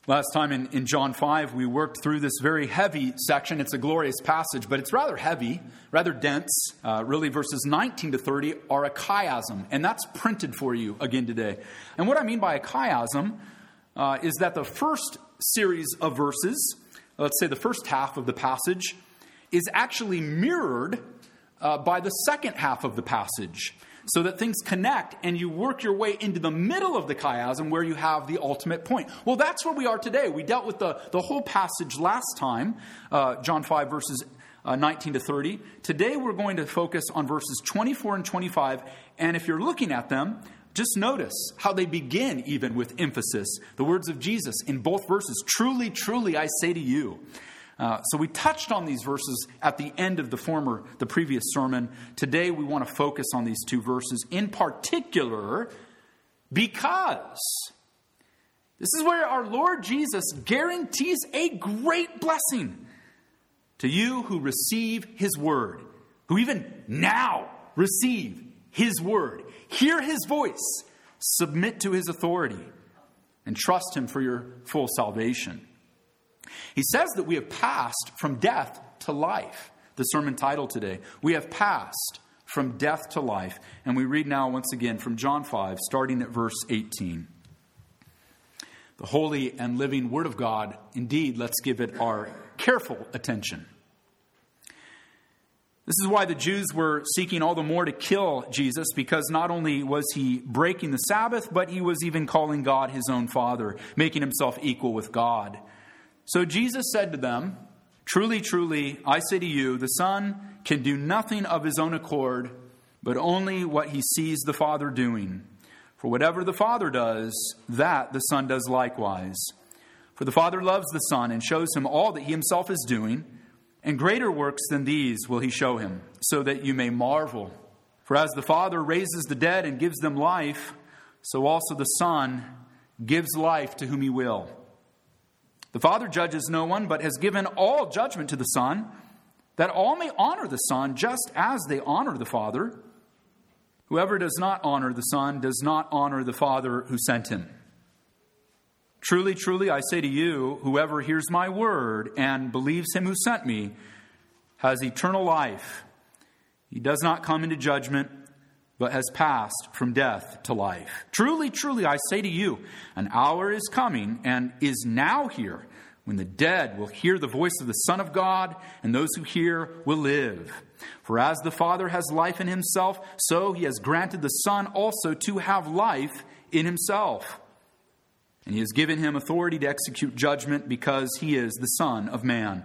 Last time in John 5, we worked through this very heavy section. It's a glorious passage, but it's rather heavy, rather dense. Really, verses 19 to 30 are a chiasm, and that's printed for you again today. And what I mean by a chiasm is that the first series of verses, let's say the first half of the passage, is actually mirrored by the second half of the passage, so that things connect and you work your way into the middle of the chiasm where you have the ultimate point. Well, that's where we are today. We dealt with the whole passage last time, John 5 verses 19 to 30. Today we're going to focus on verses 24 and 25. And if you're looking at them, just notice how they begin even with emphasis. The words of Jesus in both verses, truly, truly, I say to you. So we touched on these verses at the end of the previous sermon. Today we want to focus on these two verses in particular because this is where our Lord Jesus guarantees a great blessing to you who receive His word, who even now receive His word, hear His voice, submit to His authority, and trust Him for your full salvation. He says that we have passed from death to life. The sermon title today, we have passed from death to life. And we read now once again from John 5, starting at verse 18. The holy and living Word of God, indeed, let's give it our careful attention. This is why the Jews were seeking all the more to kill Jesus, because not only was He breaking the Sabbath, but He was even calling God His own Father, making Himself equal with God. So Jesus said to them, truly, truly, I say to you, the Son can do nothing of His own accord, but only what He sees the Father doing. For whatever the Father does, that the Son does likewise. For the Father loves the Son and shows Him all that He Himself is doing, and greater works than these will He show Him, so that you may marvel. For as the Father raises the dead and gives them life, so also the Son gives life to whom He will. The Father judges no one, but has given all judgment to the Son, that all may honor the Son just as they honor the Father. Whoever does not honor the Son does not honor the Father who sent Him. Truly, truly, I say to you, whoever hears my word and believes Him who sent me has eternal life. He does not come into judgment, but has passed from death to life. Truly, truly, I say to you, an hour is coming and is now here when the dead will hear the voice of the Son of God, and those who hear will live. For as the Father has life in Himself, so He has granted the Son also to have life in Himself. And He has given Him authority to execute judgment because He is the Son of Man.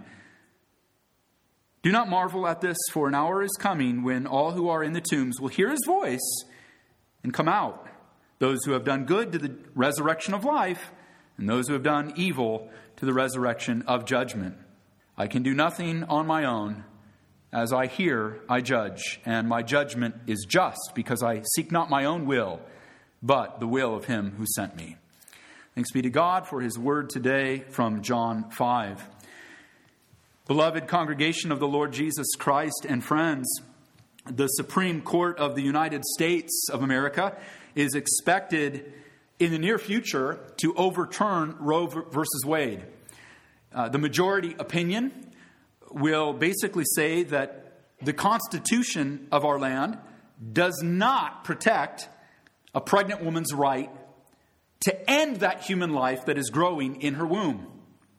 Do not marvel at this, for an hour is coming when all who are in the tombs will hear His voice and come out. Those who have done good to the resurrection of life, and those who have done evil to the resurrection of judgment. I can do nothing on my own. As I hear, I judge, and my judgment is just, because I seek not my own will, but the will of Him who sent me. Thanks be to God for His word today from John 5. Beloved congregation of the Lord Jesus Christ and friends, the Supreme Court of the United States of America is expected in the near future to overturn Roe versus Wade. The majority opinion will basically say that the Constitution of our land does not protect a pregnant woman's right to end that human life that is growing in her womb.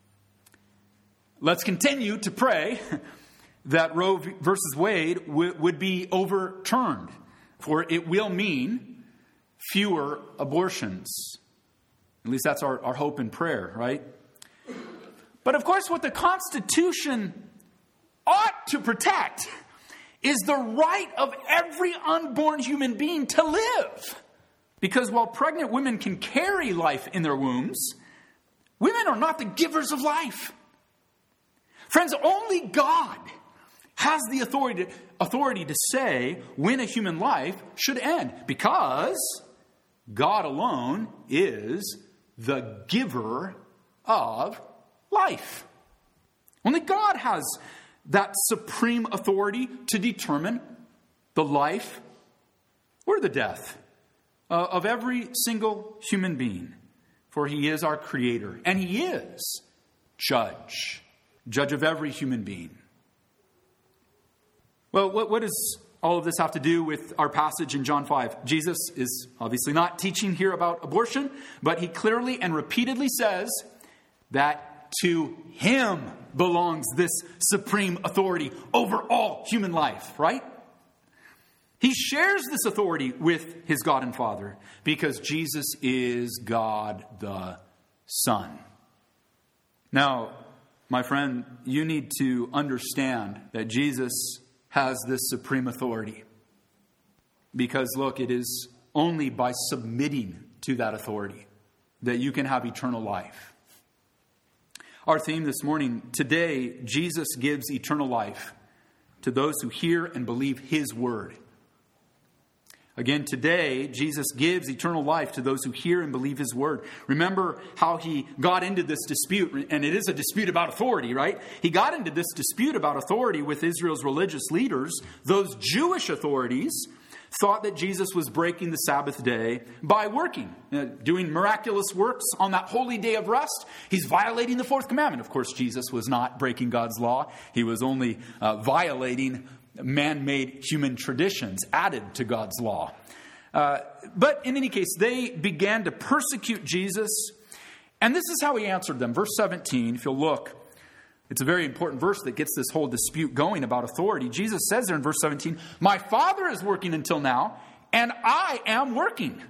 Let's continue to pray that Roe versus Wade would be overturned, for it will mean fewer abortions. At least that's our hope and prayer, right? But of course, what the Constitution ought to protect is the right of every unborn human being to live. Because while pregnant women can carry life in their wombs, women are not the givers of life. Friends, only God has the authority to say when a human life should end, because God alone is the giver of life. Only God has that supreme authority to determine the life or the death of every single human being. For he is our creator, and he is judge of every human being. Well, what does all of this have to do with our passage in John 5? Jesus is obviously not teaching here about abortion, but he clearly and repeatedly says that to him belongs this supreme authority over all human life, right? He shares this authority with his God and Father because Jesus is God the Son. Now, my friend, you need to understand that Jesus has this supreme authority. Because, look, it is only by submitting to that authority that you can have eternal life. Our theme this morning, today, Jesus gives eternal life to those who hear and believe his word. Again, today, Jesus gives eternal life to those who hear and believe his word. Remember how he got into this dispute, and it is a dispute about authority, right? He got into this dispute about authority with Israel's religious leaders. Those Jewish authorities thought that Jesus was breaking the Sabbath day by working, doing miraculous works on that holy day of rest. He's violating the fourth commandment. Of course, Jesus was not breaking God's law. He was only violating man-made human traditions added to God's law. But in any case, they began to persecute Jesus. And this is how he answered them. Verse 17, if you'll look, it's a very important verse that gets this whole dispute going about authority. Jesus says there in verse 17, "My Father is working until now, and I am working."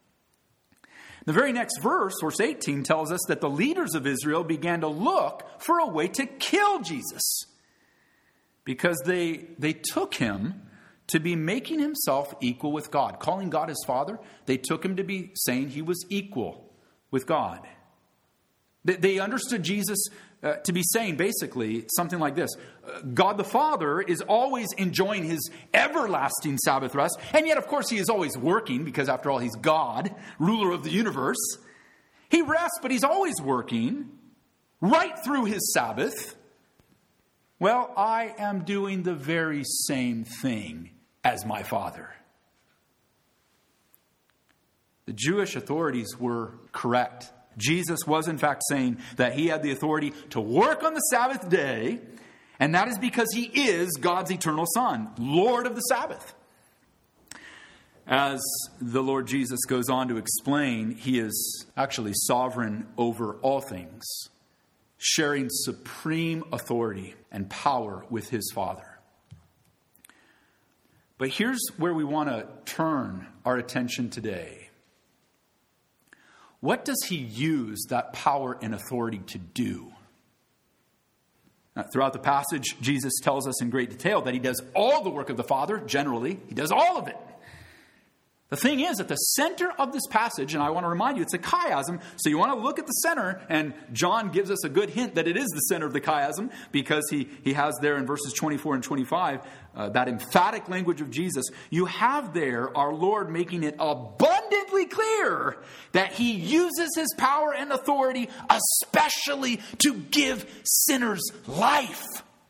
The very next verse, verse 18, tells us that the leaders of Israel began to look for a way to kill Jesus, because they took him to be making himself equal with God. Calling God his Father, they took him to be saying he was equal with God. They understood Jesus to be saying basically something like this. God the Father is always enjoying his everlasting Sabbath rest. And yet, of course, he is always working because, after all, he's God, ruler of the universe. He rests, but he's always working right through his Sabbath. Well, I am doing the very same thing as my Father. The Jewish authorities were correct. Jesus was, in fact, saying that he had the authority to work on the Sabbath day, and that is because he is God's eternal Son, Lord of the Sabbath. As the Lord Jesus goes on to explain, he is actually sovereign over all things, sharing supreme authority and power with his Father. But here's where we want to turn our attention today. What does he use that power and authority to do? Now, throughout the passage, Jesus tells us in great detail that he does all the work of the Father, generally. He does all of it. The thing is, at the center of this passage, and I want to remind you, it's a chiasm, so you want to look at the center, and John gives us a good hint that it is the center of the chiasm, because he has there in verses 24 and 25, that emphatic language of Jesus. You have there our Lord making it abundantly clear that he uses his power and authority especially to give sinners life.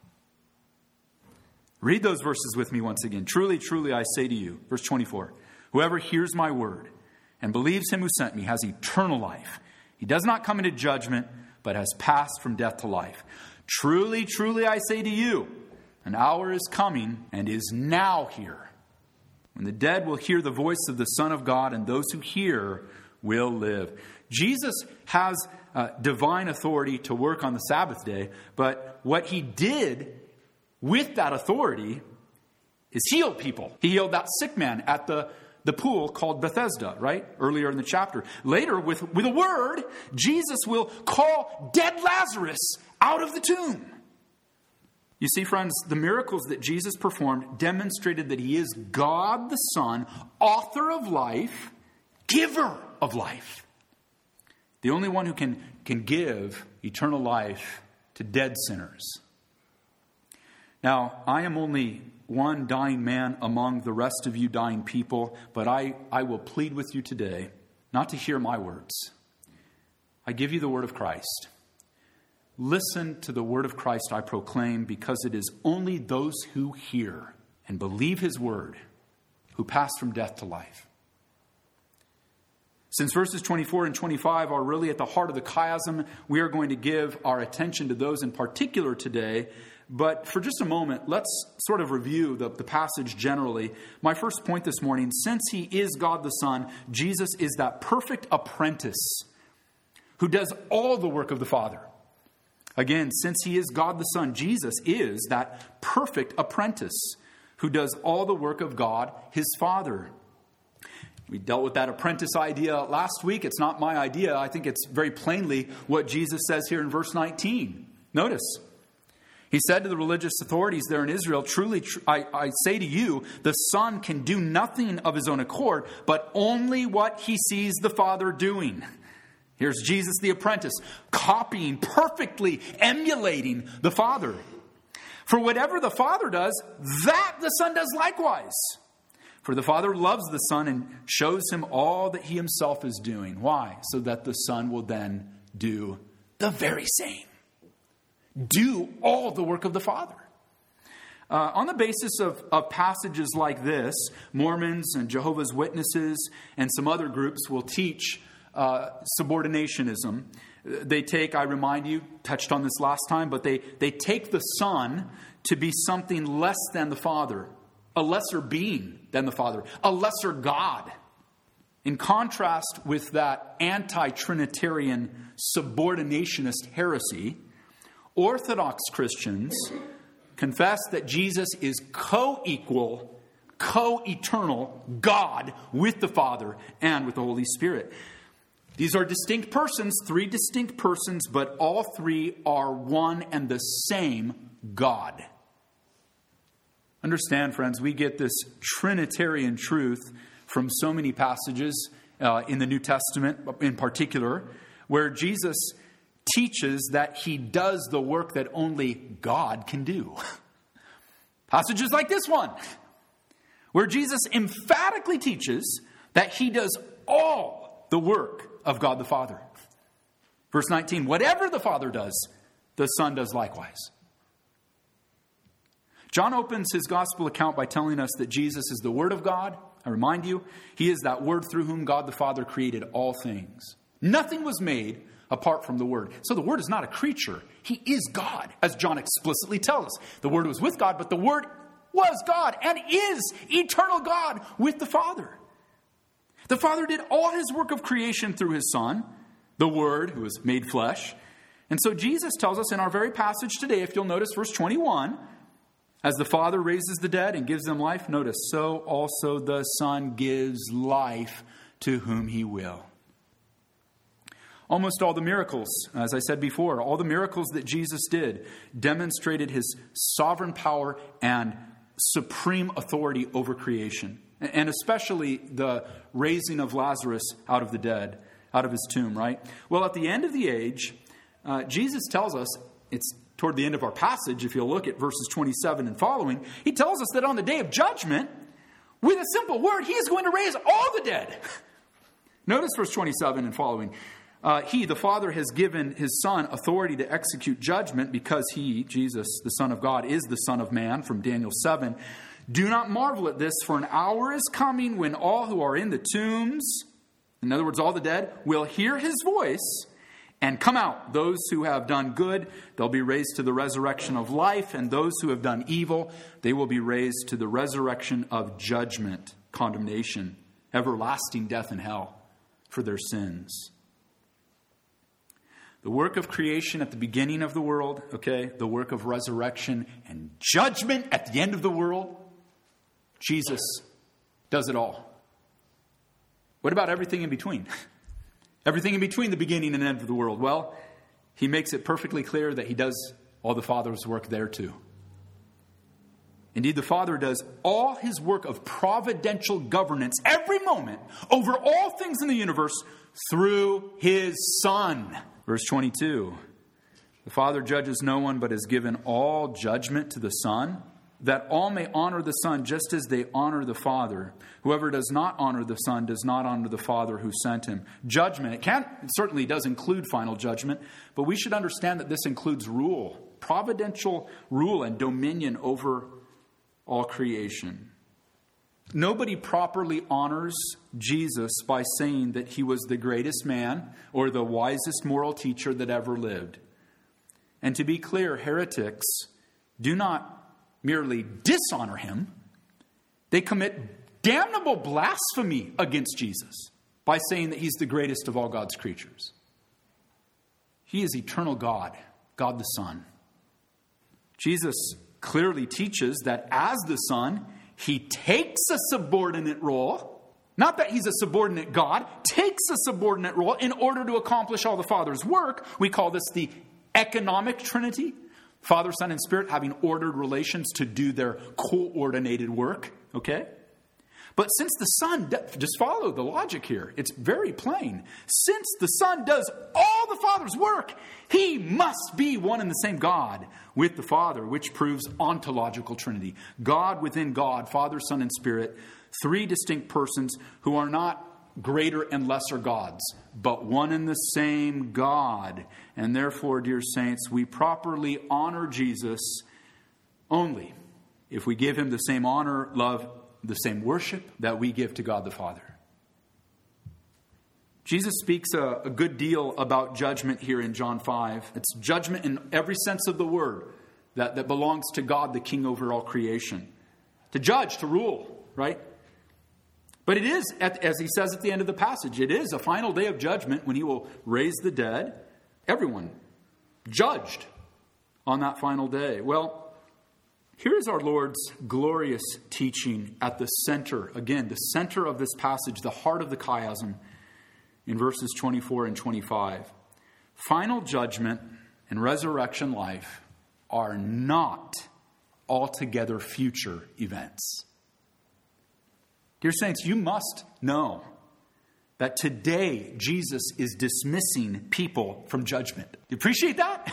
Read those verses with me once again. Truly, truly, I say to you, verse 24, "Whoever hears my word and believes him who sent me has eternal life. He does not come into judgment, but has passed from death to life. Truly, truly, I say to you, an hour is coming and is now here, when the dead will hear the voice of the Son of God, and those who hear will live." Jesus has divine authority to work on the Sabbath day, but what he did with that authority is heal people. He healed that sick man at the pool called Bethesda, right? Earlier in the chapter. Later, with a word, Jesus will call dead Lazarus out of the tomb. You see, friends, the miracles that Jesus performed demonstrated that he is God the Son, author of life, giver of life. The only one who can give eternal life to dead sinners. Now, I am only one dying man among the rest of you dying people, but I will plead with you today not to hear my words. I give you the word of Christ. Listen to the word of Christ I proclaim, because it is only those who hear and believe his word who pass from death to life. Since verses 24 and 25 are really at the heart of the chiasm, we are going to give our attention to those in particular today. But for just a moment, let's sort of review the passage generally. My first point this morning, since he is God the Son, Jesus is that perfect apprentice who does all the work of the Father. Again, since he is God the Son, Jesus is that perfect apprentice who does all the work of God, his Father. We dealt with that apprentice idea last week. It's not my idea. I think it's very plainly what Jesus says here in verse 19. Notice, he said to the religious authorities there in Israel, truly, I say to you, the Son can do nothing of his own accord, but only what he sees the Father doing. Here's Jesus the apprentice, copying, perfectly emulating the Father. For whatever the Father does, that the Son does likewise. For the Father loves the Son and shows him all that he himself is doing. Why? So that the Son will then do the very same. Do all the work of the Father. On the basis of passages like this, Mormons and Jehovah's Witnesses and some other groups will teach subordinationism. They take, I remind you, touched on this last time, but they take the Son to be something less than the Father, a lesser being than the Father, a lesser God. In contrast with that anti-Trinitarian subordinationist heresy, Orthodox Christians confess that Jesus is co-equal, co-eternal God with the Father and with the Holy Spirit. These are distinct persons, three distinct persons, but all three are one and the same God. Understand, friends, we get this Trinitarian truth from so many passages in the New Testament in particular, where Jesus teaches that he does the work that only God can do. Passages like this one, where Jesus emphatically teaches that he does all the work of God the Father. Verse 19, whatever the Father does, the Son does likewise. John opens his gospel account by telling us that Jesus is the Word of God. I remind you, he is that Word through whom God the Father created all things. Nothing was made apart from the Word. So the Word is not a creature. He is God, as John explicitly tells us. The Word was with God, but the Word was God and is eternal God with the Father. The Father did all his work of creation through his Son, the Word who was made flesh. And so Jesus tells us in our very passage today, if you'll notice verse 21, as the Father raises the dead and gives them life, notice, so also the Son gives life to whom he will. Almost all the miracles, as I said before, all the miracles that Jesus did demonstrated his sovereign power and supreme authority over creation. And especially the raising of Lazarus out of the dead, out of his tomb, right? Well, at the end of the age, Jesus tells us, it's toward the end of our passage, if you'll look at verses 27 and following, he tells us that on the day of judgment, with a simple word, he is going to raise all the dead. Notice verse 27 and following. He, the Father, has given his Son authority to execute judgment because he, Jesus, the Son of God, is the Son of Man, from Daniel 7. Do not marvel at this, for an hour is coming when all who are in the tombs, in other words, all the dead, will hear his voice and come out. Those who have done good, they'll be raised to the resurrection of life, and those who have done evil, they will be raised to the resurrection of judgment, condemnation, everlasting death and hell for their sins. The work of creation at the beginning of the world, okay, the work of resurrection and judgment at the end of the world, Jesus does it all. What about everything in between? Everything in between the beginning and end of the world. Well, he makes it perfectly clear that he does all the Father's work there too. Indeed, the Father does all his work of providential governance every moment over all things in the universe through his Son. Verse 22, the Father judges no one but has given all judgment to the Son, that all may honor the Son just as they honor the Father. Whoever does not honor the Son does not honor the Father who sent him. Judgment, it certainly does include final judgment, but we should understand that this includes rule, providential rule and dominion over all creation. Nobody properly honors Jesus by saying that he was the greatest man or the wisest moral teacher that ever lived. And to be clear, heretics do not merely dishonor him. They commit damnable blasphemy against Jesus by saying that he's the greatest of all God's creatures. He is eternal God, God the Son. Jesus clearly teaches that as the Son, he takes a subordinate role. Not that he's a subordinate God, takes a subordinate role in order to accomplish all the Father's work. We call this the economic Trinity. Father, Son, and Spirit having ordered relations to do their coordinated work. Okay? But since the Son, just follow the logic here. It's very plain. Since the Son does all the Father's work, he must be one and the same God with the Father, which proves ontological Trinity. God within God, Father, Son, and Spirit, three distinct persons who are not greater and lesser gods, but one and the same God. And therefore, dear saints, we properly honor Jesus only if we give him the same honor, love, the same worship that we give to God the Father. Jesus speaks a good deal about judgment here in John 5. It's judgment in every sense of the word that belongs to God, the King over all creation. To judge, to rule, right? But it is, as he says at the end of the passage, it is a final day of judgment when he will raise the dead. Everyone judged on that final day. Well, here is our Lord's glorious teaching at the center, again, the center of this passage, the heart of the chiasm, in verses 24 and 25. Final judgment and resurrection life are not altogether future events. Dear saints, you must know that today Jesus is dismissing people from judgment. Do you appreciate that?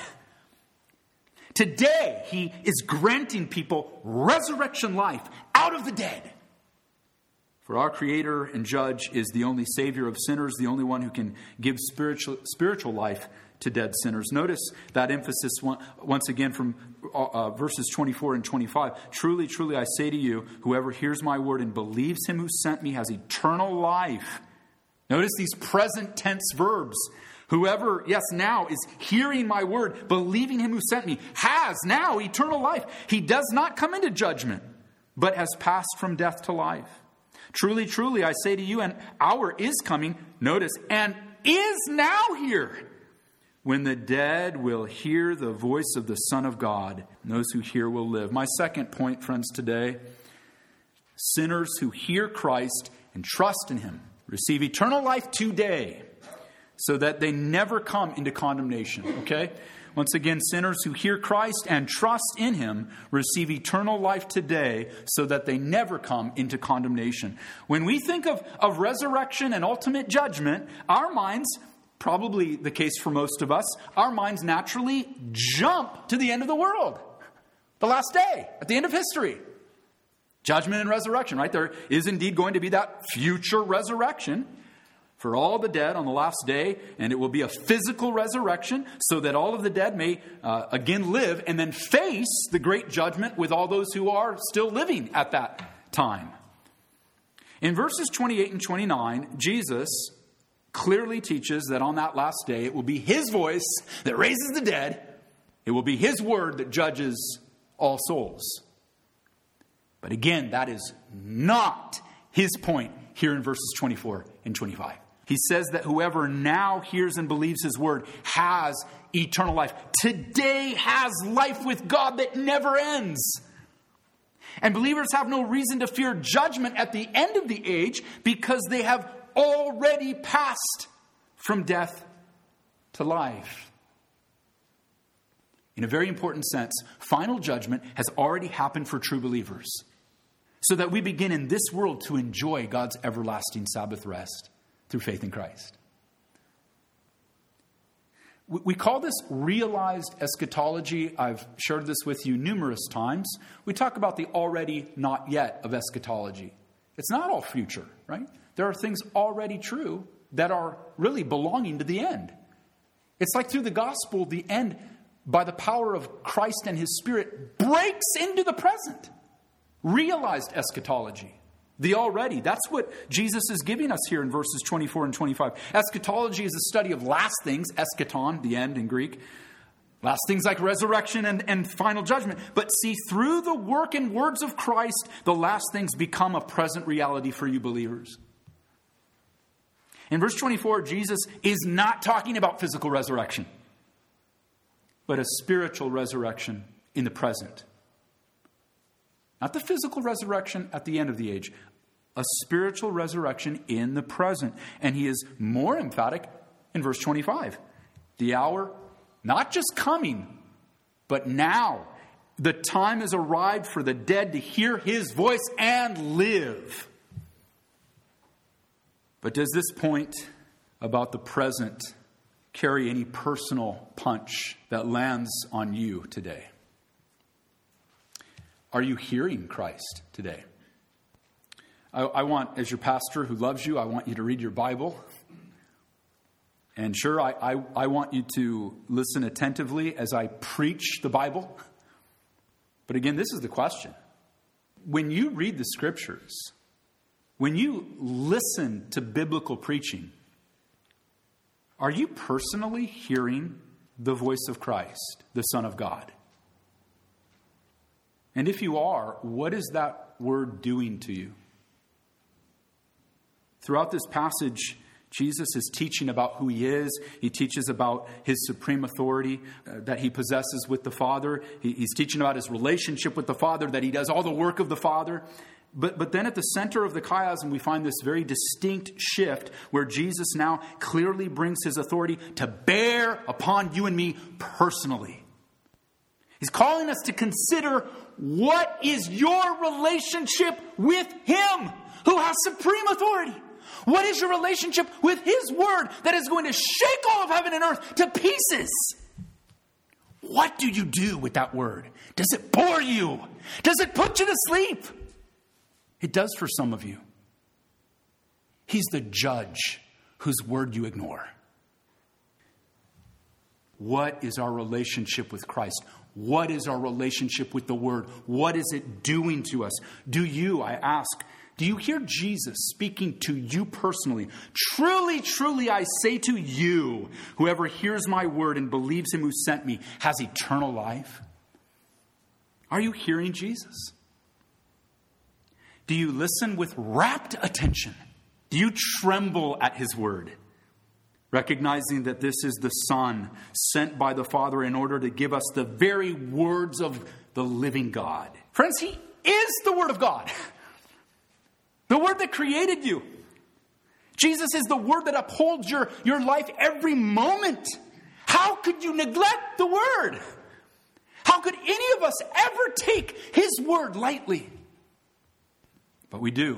Today, he is granting people resurrection life out of the dead. For our Creator and Judge is the only Savior of sinners, the only one who can give spiritual life to dead sinners. Notice that emphasis once again from verses 24 and 25. Truly, truly, I say to you, whoever hears my word and believes him who sent me has eternal life. Notice these present tense verbs. Whoever, yes, now is hearing my word, believing him who sent me, has now eternal life. He does not come into judgment, but has passed from death to life. Truly, truly, I say to you, an hour is coming, notice, and is now here, when the dead will hear the voice of the Son of God, and those who hear will live. My second point, friends, today, sinners who hear Christ and trust in him receive eternal life today, so that they never come into condemnation, okay? Once again, sinners who hear Christ and trust in him receive eternal life today so that they never come into condemnation. When we think of resurrection and ultimate judgment, our minds, probably the case for most of us, our minds naturally jump to the end of the world. The last day, at the end of history. Judgment and resurrection, right? There is indeed going to be that future resurrection for all the dead on the last day, and it will be a physical resurrection so that all of the dead may again live and then face the great judgment with all those who are still living at that time. In verses 28 and 29, Jesus clearly teaches that on that last day it will be his voice that raises the dead. It will be his word that judges all souls. But again, that is not his point here in verses 24 and 25. He says that whoever now hears and believes his word has eternal life. Today has life with God that never ends. And believers have no reason to fear judgment at the end of the age because they have already passed from death to life. In a very important sense, final judgment has already happened for true believers, so that we begin in this world to enjoy God's everlasting Sabbath rest through faith in Christ. We call this realized eschatology. I've shared this with you numerous times. We talk about the already not yet of eschatology. It's not all future, right? There are things already true that are really belonging to the end. It's like through the gospel, the end, by the power of Christ and his Spirit, breaks into the present. Realized eschatology. The already. That's what Jesus is giving us here in verses 24 and 25. Eschatology is a study of last things, eschaton, the end in Greek. Last things like resurrection and final judgment. But see, through the work and words of Christ, the last things become a present reality for you believers. In verse 24, Jesus is not talking about physical resurrection, but a spiritual resurrection in the present. Not the physical resurrection at the end of the age. A spiritual resurrection in the present. And he is more emphatic in verse 25. The hour, not just coming, but now. The time has arrived for the dead to hear his voice and live. But does this point about the present carry any personal punch that lands on you today? Are you hearing Christ today? I want, as your pastor who loves you, I want you to read your Bible. And sure, I want you to listen attentively as I preach the Bible. But again, this is the question. When you read the Scriptures, when you listen to biblical preaching, are you personally hearing the voice of Christ, the Son of God? And if you are, what is that word doing to you? Throughout this passage, Jesus is teaching about who he is. He teaches about his supreme authority that he possesses with the Father. He's teaching about his relationship with the Father, that he does all the work of the Father. But then at the center of the chiasm, we find this very distinct shift where Jesus now clearly brings his authority to bear upon you and me personally. He's calling us to consider, what is your relationship with him who has supreme authority? What is your relationship with his word that is going to shake all of heaven and earth to pieces? What do you do with that word? Does it bore you? Does it put you to sleep? It does for some of you. He's the judge whose word you ignore. What is our relationship with Christ? What is our relationship with the word? What is it doing to us? Do you, I ask, do you hear Jesus speaking to you personally? Truly, truly, I say to you, whoever hears my word and believes him who sent me has eternal life. Are you hearing Jesus? Do you listen with rapt attention? Do you tremble at his word? Recognizing that this is the Son sent by the Father in order to give us the very words of the living God. Friends, he is the Word of God. The Word that created you. Jesus is the Word that upholds your life every moment. How could you neglect the Word? How could any of us ever take his Word lightly? But we do.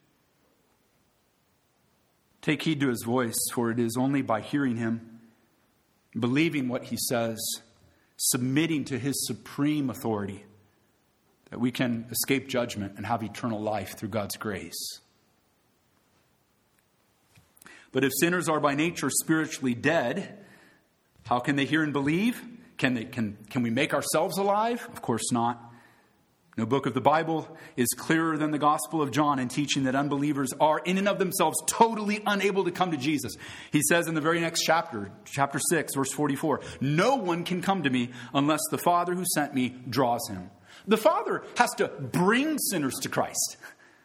Take heed to his voice, for it is only by hearing him, believing what he says, submitting to his supreme authority, that we can escape judgment and have eternal life through God's grace. But if sinners are by nature spiritually dead, how can they hear and believe? Can we make ourselves alive? Of course not. No book of the Bible is clearer than the Gospel of John in teaching that unbelievers are in and of themselves totally unable to come to Jesus. He says in the very next chapter, chapter 6, verse 44, no one can come to me unless the Father who sent me draws him. The Father has to bring sinners to Christ.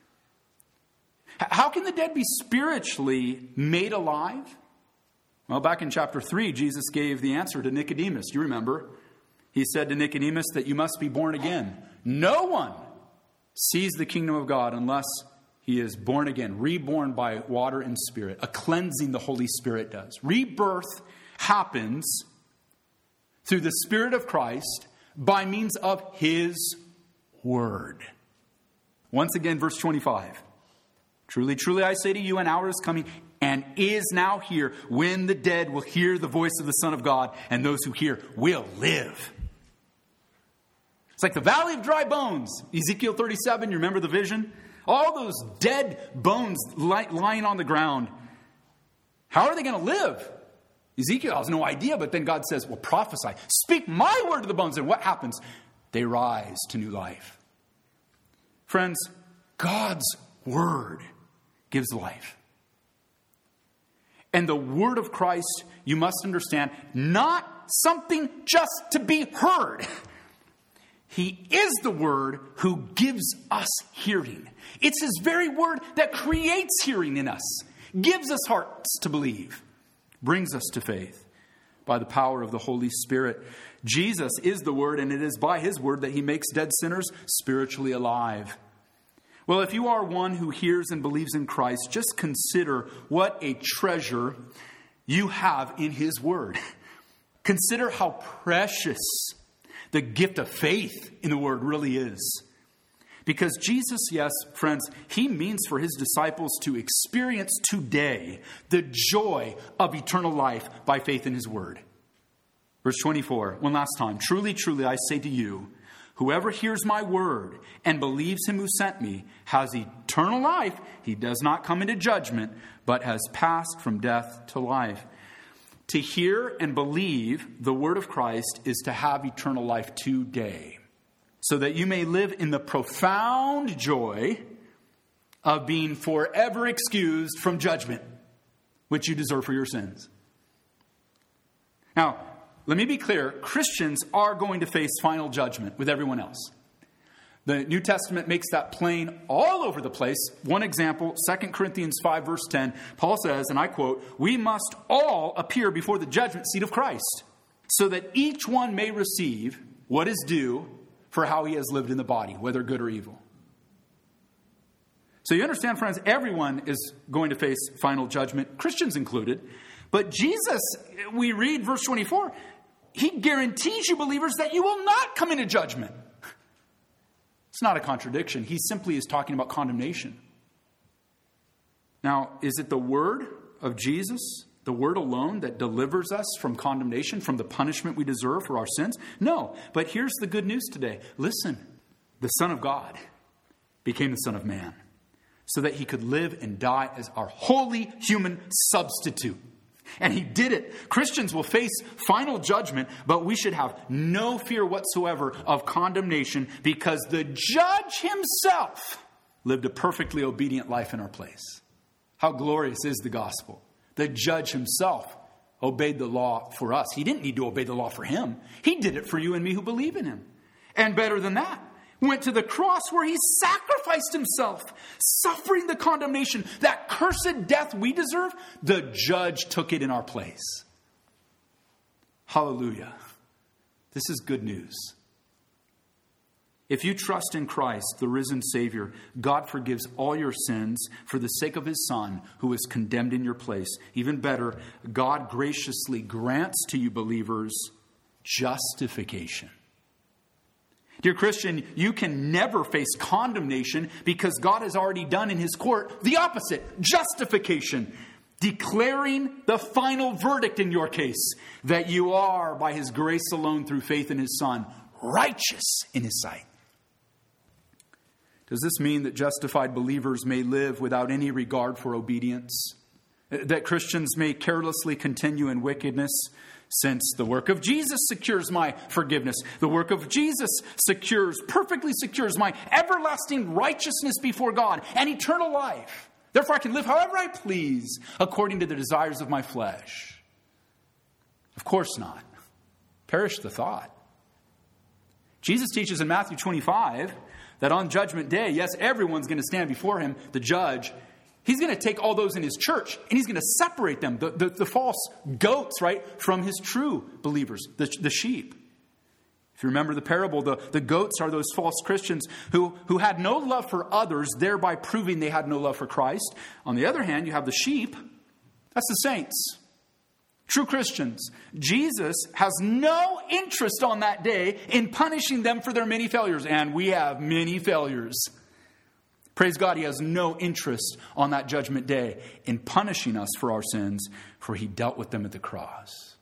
How can the dead be spiritually made alive? Well, back in chapter 3, Jesus gave the answer to Nicodemus. You remember? He said to Nicodemus that you must be born again. No one sees the kingdom of God unless he is born again, reborn by water and spirit, a cleansing the Holy Spirit does. Rebirth happens through the Spirit of Christ by means of his word. Once again, verse 25. Truly, truly, I say to you, an hour is coming and is now here when the dead will hear the voice of the Son of God, and those who hear will live. It's like the valley of dry bones. Ezekiel 37, you remember the vision? All those dead bones lying on the ground. How are they going to live? Ezekiel has no idea, but then God says, well, prophesy. Speak my word to the bones. And what happens? They rise to new life. Friends, God's word gives life. And the word of Christ, you must understand, not something just to be heard. He is the word who gives us hearing. It's his very word that creates hearing in us, gives us hearts to believe, brings us to faith by the power of the Holy Spirit. Jesus is the word, and it is by his word that he makes dead sinners spiritually alive. Well, if you are one who hears and believes in Christ, just consider what a treasure you have in his word. Consider how precious the gift of faith in the word really is. Because Jesus, yes, friends, he means for his disciples to experience today the joy of eternal life by faith in his word. Verse 24, one last time. Truly, truly, I say to you, whoever hears my word and believes him who sent me has eternal life. He does not come into judgment, but has passed from death to life. To hear and believe the word of Christ is to have eternal life today, so that you may live in the profound joy of being forever excused from judgment, which you deserve for your sins. Now, let me be clear. Christians are going to face final judgment with everyone else. The New Testament makes that plain all over the place. One example, 2 Corinthians 5, verse 10, Paul says, and I quote, "We must all appear before the judgment seat of Christ, so that each one may receive what is due for how he has lived in the body, whether good or evil." So you understand, friends, everyone is going to face final judgment, Christians included. But Jesus, we read verse 24, he guarantees you believers that you will not come into judgment. It's not a contradiction. He simply is talking about condemnation. Now, is it the word of Jesus, the word alone, that delivers us from condemnation, from the punishment we deserve for our sins? No. But here's the good news today. Listen, the Son of God became the Son of Man so that he could live and die as our holy human substitute. And he did it. Christians will face final judgment, but we should have no fear whatsoever of condemnation because the judge himself lived a perfectly obedient life in our place. How glorious is the gospel. The judge himself obeyed the law for us. He didn't need to obey the law for him. He did it for you and me who believe in him. And better than that, went to the cross where he sacrificed himself, suffering the condemnation, that cursed death we deserve. The judge took it in our place. Hallelujah. This is good news. If you trust in Christ, the risen Savior, God forgives all your sins for the sake of his Son who was condemned in your place. Even better, God graciously grants to you believers justification. Dear Christian, you can never face condemnation because God has already done in his court the opposite, justification, declaring the final verdict in your case, that you are, by his grace alone through faith in his Son, righteous in his sight. Does this mean that justified believers may live without any regard for obedience? That Christians may carelessly continue in wickedness? Since the work of Jesus secures my forgiveness, the work of Jesus perfectly secures my everlasting righteousness before God and eternal life. Therefore, I can live however I please according to the desires of my flesh. Of course not. Perish the thought. Jesus teaches in Matthew 25 that on Judgment Day, yes, everyone's going to stand before him, the judge. He's going to take all those in his church and he's going to separate them, the false goats, right, from his true believers, the sheep. If you remember the parable, the goats are those false Christians who had no love for others, thereby proving they had no love for Christ. On the other hand, you have the sheep. That's the saints, true Christians. Jesus has no interest on that day in punishing them for their many failures. And we have many failures. Praise God, he has no interest on that judgment day in punishing us for our sins, for he dealt with them at the cross.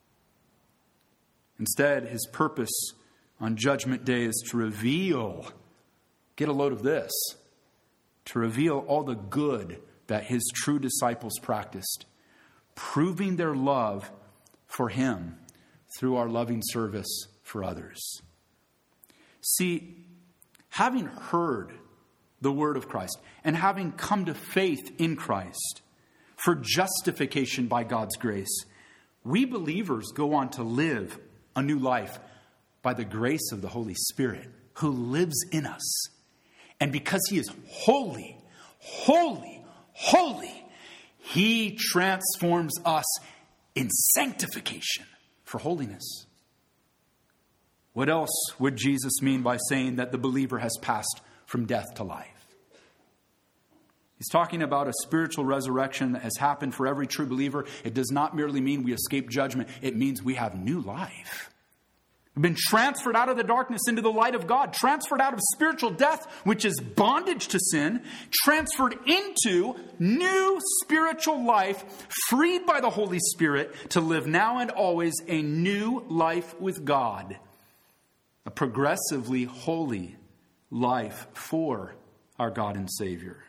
Instead, his purpose on judgment day is to reveal, get a load of this, to reveal all the good that his true disciples practiced, proving their love for him through our loving service for others. See, having heard the word of Christ, and having come to faith in Christ for justification by God's grace, we believers go on to live a new life by the grace of the Holy Spirit who lives in us. And because he is holy, holy, holy, he transforms us in sanctification for holiness. What else would Jesus mean by saying that the believer has passed from death to life? He's talking about a spiritual resurrection that has happened for every true believer. It does not merely mean we escape judgment. It means we have new life. We've been transferred out of the darkness into the light of God, transferred out of spiritual death, which is bondage to sin, transferred into new spiritual life, freed by the Holy Spirit to live now and always a new life with God, a progressively holy life for our God and Savior.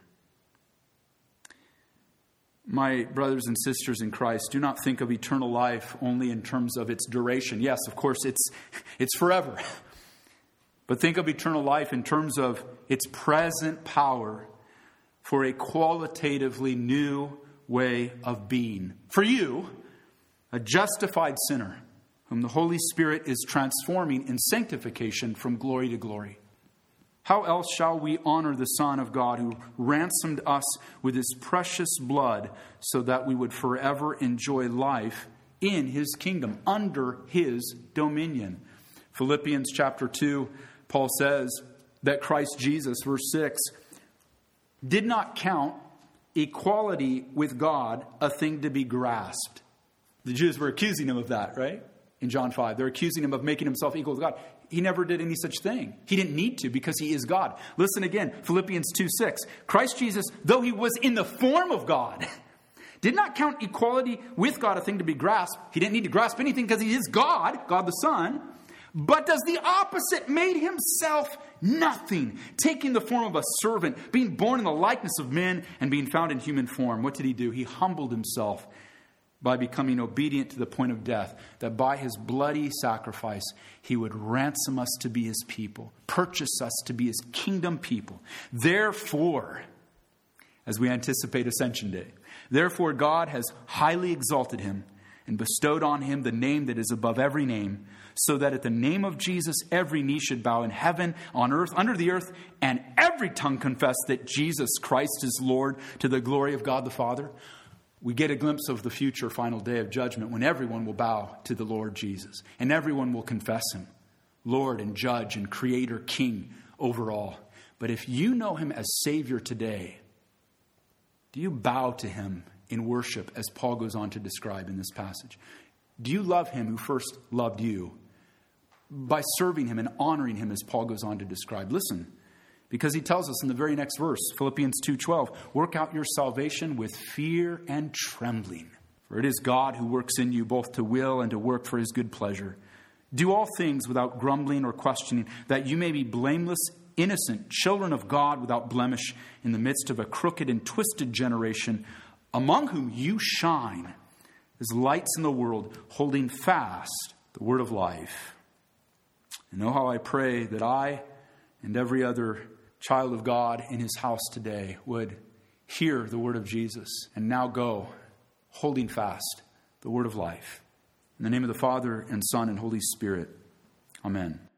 My brothers and sisters in Christ, do not think of eternal life only in terms of its duration. Yes, of course, it's forever. But think of eternal life in terms of its present power for a qualitatively new way of being. For you, a justified sinner, whom the Holy Spirit is transforming in sanctification from glory to glory. How else shall we honor the Son of God who ransomed us with his precious blood so that we would forever enjoy life in his kingdom, under his dominion? Philippians chapter 2, Paul says that Christ Jesus, verse 6, did not count equality with God a thing to be grasped. The Jews were accusing him of that, right? In John 5, they're accusing him of making himself equal with God. He never did any such thing. He didn't need to because he is God. Listen again, Philippians 2:6. Christ Jesus, though he was in the form of God, did not count equality with God a thing to be grasped. He didn't need to grasp anything because he is God, God the Son. But does the opposite, made himself nothing, taking the form of a servant, being born in the likeness of men, and being found in human form. What did he do? He humbled himself by becoming obedient to the point of death, that by his bloody sacrifice, he would ransom us to be his people, purchase us to be his kingdom people. Therefore, as we anticipate Ascension Day, therefore God has highly exalted him and bestowed on him the name that is above every name, so that at the name of Jesus, every knee should bow in heaven, on earth, under the earth, and every tongue confess that Jesus Christ is Lord, to the glory of God the Father. We get a glimpse of the future final day of judgment when everyone will bow to the Lord Jesus and everyone will confess him, Lord and Judge and Creator, King over all. But if you know him as Savior today, do you bow to him in worship as Paul goes on to describe in this passage? Do you love him who first loved you by serving him and honoring him as Paul goes on to describe? Listen. Because he tells us in the very next verse, Philippians 2:12, work out your salvation with fear and trembling. For it is God who works in you both to will and to work for his good pleasure. Do all things without grumbling or questioning, that you may be blameless, innocent, children of God without blemish, in the midst of a crooked and twisted generation, among whom you shine as lights in the world, holding fast the word of life. And know how I pray that I and every other child of God in his house today would hear the word of Jesus and now go holding fast the word of life. In the name of the Father and Son and Holy Spirit. Amen.